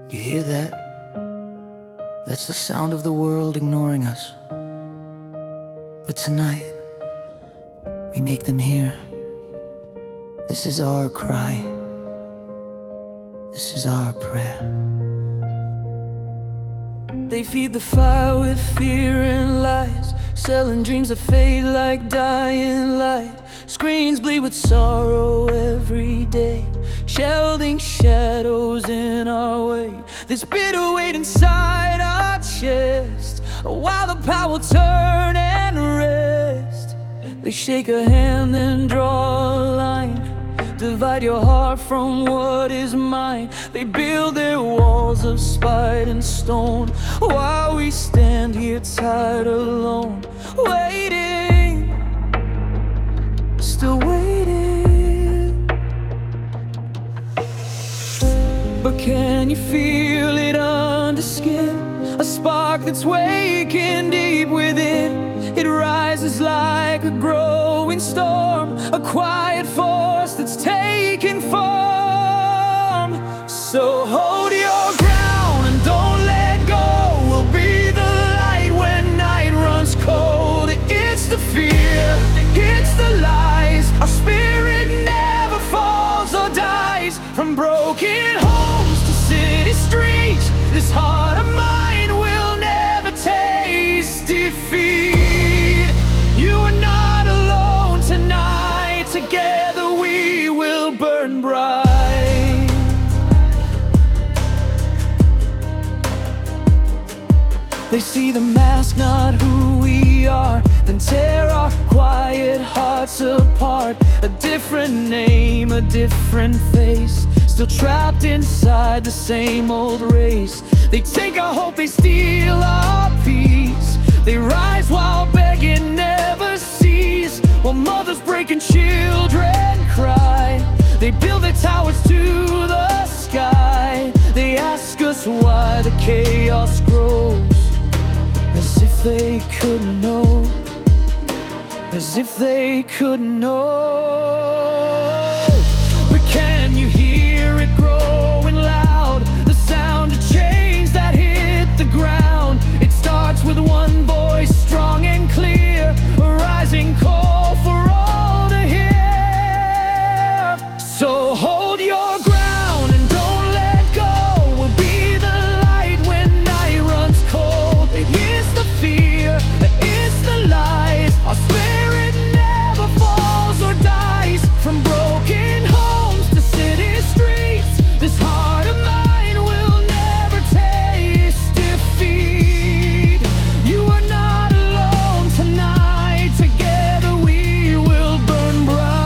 You hear that? That's the sound of the world ignoring us. But tonight, we make them hear. This is our cry. This is our prayer. They feed the fire with fear and lies, selling dreams that fade like dying light. Screens bleed with sorrow every day, shelding shadows in our way. This bitter weight inside our chest, while the power turn and rest. They shake a hand and draw a line, divide your heart from what is mine. They build their walls of spite and stone, while we stand here tired alone, waiting, still waiting. But can you feel it under skin? A spark that's waking deep within. It rises like a growing storm, a quiet force that's taking form. So hold your ground and don't let go. We'll be the light when night runs cold. It's the fear, it's the lies. Our spirit never falls or dies. From broken homes to city streets, this heart of mine will never taste defeat. You are not alone tonight. Together we will burn bright. They see the mask, not who we are, then tear our quiet hearts apart. A different name, a different face, still trapped inside the same old race. They take our hope, they steal our peace. They rise while begging never cease, while mothers break and children cry. They build their towers to the sky. They ask us why the chaos grows, as if they could know, as if they could know. But can you hear it growing loud? The sound of chains that hit the ground. It starts with one voice, strong and clear, a rising call for all to hear. So hold your ground and don't let go. We'll be the light when night runs cold. It is the fear, it is the lies. Our spirit never falls or dies. From broken homes to city streets, this heart of mine will never taste defeat. You are not alone tonight. Together we will burn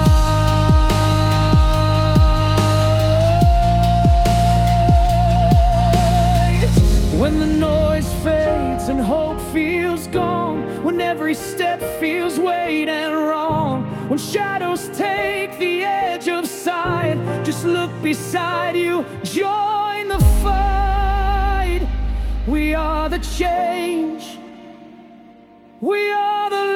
bright. When the noise fades and hope feels gone, when every step feels weight and wrong, when shadows take the edge of sight, just look beside you, join the fight. We are the change, we are the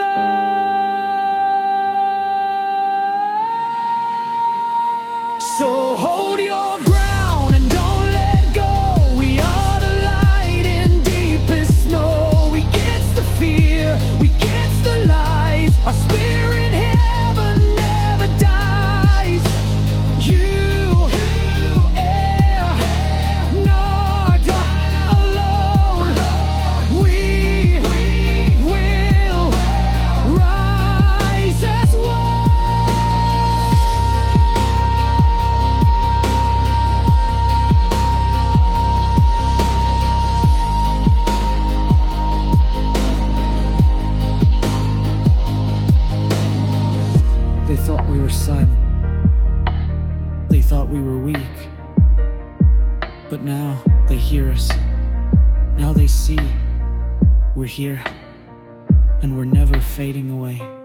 light. So hold your ground and don't let go. We are the light in deepest snow. We against the fear, we against the lies. Our spirit heaven never dies. You are not alone. We will rise as one. They thought we were silent. They thought we were weak. But now they hear us. Now they see we're here, and we're never fading away.